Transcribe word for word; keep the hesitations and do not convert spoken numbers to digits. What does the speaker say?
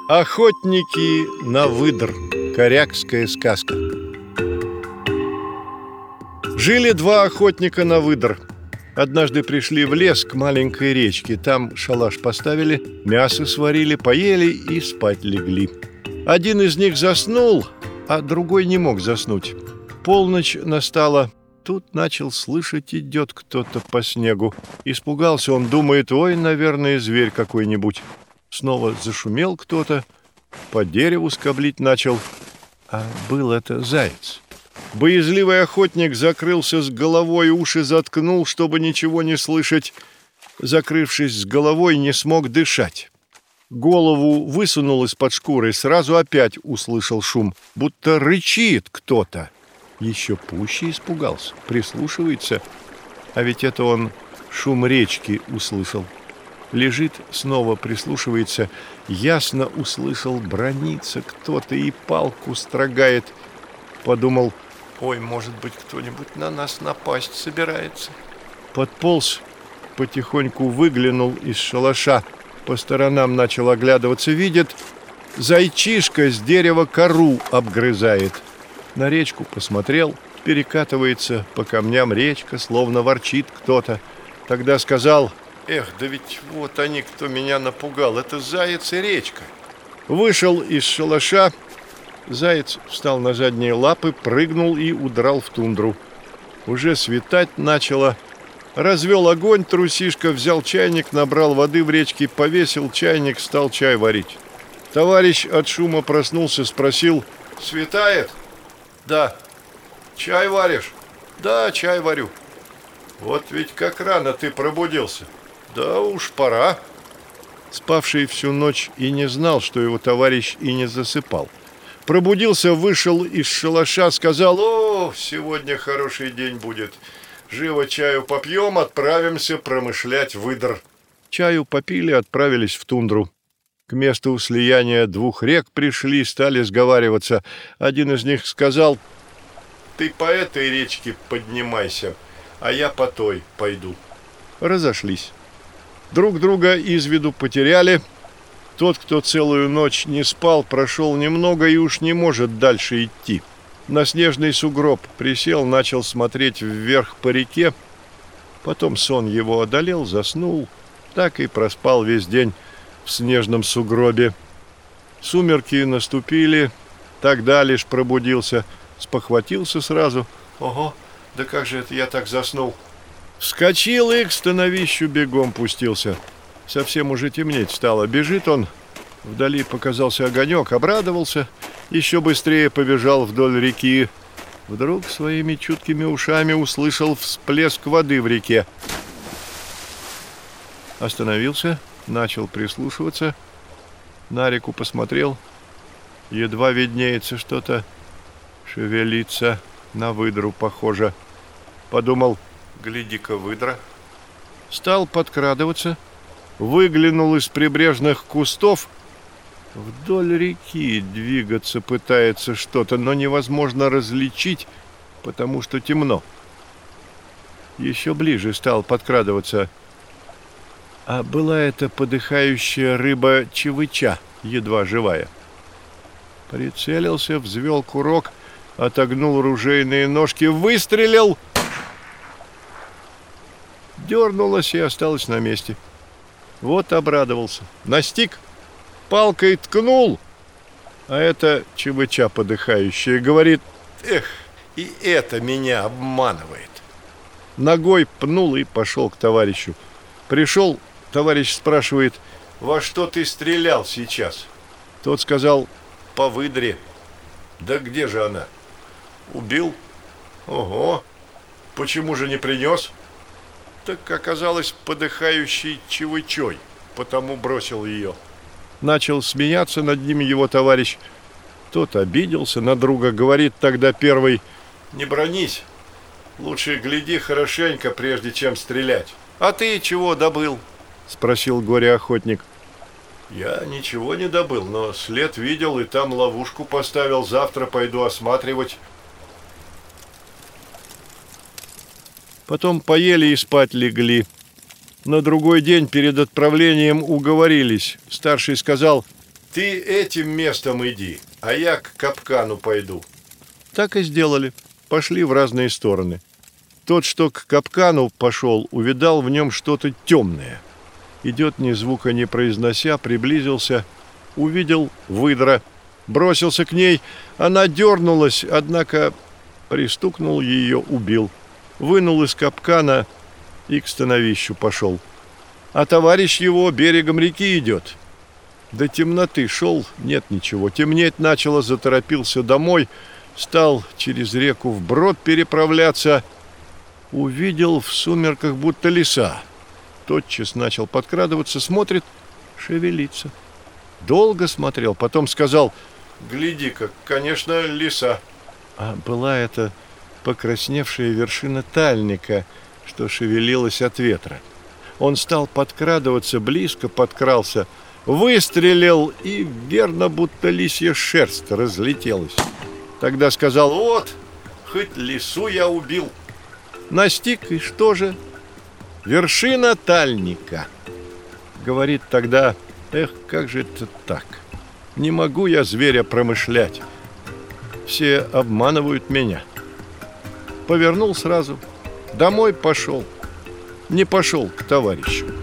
Охотники на выдр. Корякская сказка. Жили два охотника на выдр. Однажды пришли в лес к маленькой речке. Там шалаш поставили, мясо сварили, поели и спать легли. Один из них заснул, а другой не мог заснуть. Полночь настала. Тут начал слышать, идет кто-то по снегу. Испугался он, думает, ой, наверное, зверь какой-нибудь. Снова зашумел кто-то, по дереву скоблить начал. А был это заяц. Боязливый охотник закрылся с головой, уши заткнул, чтобы ничего не слышать. Закрывшись с головой, не смог дышать. Голову высунул из-под шкуры, сразу опять услышал шум, будто рычит кто-то. Еще пуще испугался, прислушивается, а ведь это он шум речки услышал. Лежит, снова прислушивается, ясно услышал, бранится кто-то и палку строгает. Подумал, ой, может быть, кто-нибудь на нас напасть собирается. Подполз, потихоньку выглянул из шалаша, по сторонам начал оглядываться, видит, зайчишка с дерева кору обгрызает. На речку посмотрел, перекатывается по камням речка, словно ворчит кто-то. Тогда сказал, эх, да ведь вот они, кто меня напугал, это заяц и речка. Вышел из шалаша, заяц встал на задние лапы, прыгнул и удрал в тундру. Уже светать начало. Развел огонь трусишка, взял чайник, набрал воды в речке, повесил чайник, стал чай варить. Товарищ от шума проснулся, спросил, светает? Да. Чай варишь? Да, чай варю. Вот ведь как рано ты пробудился. Да уж пора. Спавший всю ночь и не знал, что его товарищ и не засыпал. Пробудился, вышел из шалаша, сказал, о, сегодня хороший день будет. Живо чаю попьем, отправимся промышлять выдр. Чаю попили, отправились в тундру. К месту слияния двух рек пришли, стали сговариваться. Один из них сказал, ты по этой речке поднимайся, а я по той пойду. Разошлись. Друг друга из виду потеряли. Тот, кто целую ночь не спал, прошел немного и уж не может дальше идти. На снежный сугроб присел, начал смотреть вверх по реке. Потом сон его одолел, заснул. Так и проспал весь день в снежном сугробе. Сумерки наступили, тогда лишь пробудился, спохватился сразу. Ого, да как же это я так заснул? Вскочил и к становищу бегом пустился. Совсем уже темнеть стало. Бежит он, вдали показался огонек, обрадовался, еще быстрее побежал вдоль реки. Вдруг своими чуткими ушами услышал всплеск воды в реке. Остановился, начал прислушиваться, на реку посмотрел, едва виднеется что-то, шевелится, на выдру похоже. Подумал, гляди-ка, выдра. Стал подкрадываться, выглянул из прибрежных кустов, вдоль реки двигаться пытается что-то, но невозможно различить, потому что темно. Еще ближе стал подкрадываться. А была это подыхающая рыба чевыча, едва живая. Прицелился, взвел курок, отогнул ружейные ножки, выстрелил. Дернулась и осталась на месте. Вот обрадовался. Настиг, палкой ткнул, а это чевыча подыхающая. Говорит, эх, и это меня обманывает. Ногой пнул и пошел к товарищу. Пришел, товарищ спрашивает, во что ты стрелял сейчас? Тот сказал, по выдре. Да где же она? Убил. Ого, почему же не принес? Так оказалось подыхающей чевычой, потому бросил ее. Начал смеяться над ним его товарищ. Тот обиделся на друга, говорит тогда первый, не бронись, лучше гляди хорошенько, прежде чем стрелять. А ты чего добыл? Спросил горе-охотник. Я ничего не добыл, но след видел и там ловушку поставил, завтра пойду осматривать. Потом поели и спать легли. На другой день перед отправлением уговорились. Старший сказал, Ты этим местом иди, а я к капкану пойду. Так и сделали. Пошли в разные стороны. Тот, что к капкану пошел, увидал в нем что-то темное. Идет, ни звука не произнося, приблизился, увидел выдра, бросился к ней. Она дернулась, однако пристукнул ее, убил. Вынул из капкана и к становищу пошел. А товарищ его берегом реки идет. До темноты шел, нет ничего. Темнеть начало, заторопился домой, стал через реку вброд переправляться. Увидел в сумерках будто лиса. Тотчас начал подкрадываться, смотрит, шевелится. Долго смотрел, потом сказал: «Гляди-ка, конечно, лиса». А была это покрасневшая вершина тальника, что шевелилась от ветра. Он стал подкрадываться, близко подкрался, выстрелил, и верно, будто лисья шерсть разлетелась. Тогда сказал: «Вот, хоть лису я убил». Настиг, и что же? Вершина тальника. Говорит тогда: «Эх, как же это так? Не могу я зверя промышлять. Все обманывают меня». Повернул сразу, домой пошел. Не пошел к товарищу.